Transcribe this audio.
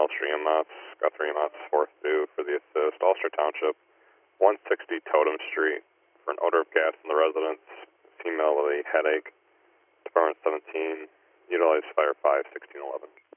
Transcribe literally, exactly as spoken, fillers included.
Ulster E M S, got three E M S, fourth due for the assist. Ulster Township, one sixty Totem Street, for an odor of gas in the residence, female with a headache. Department seventeen, utilize fire five, sixteen eleven.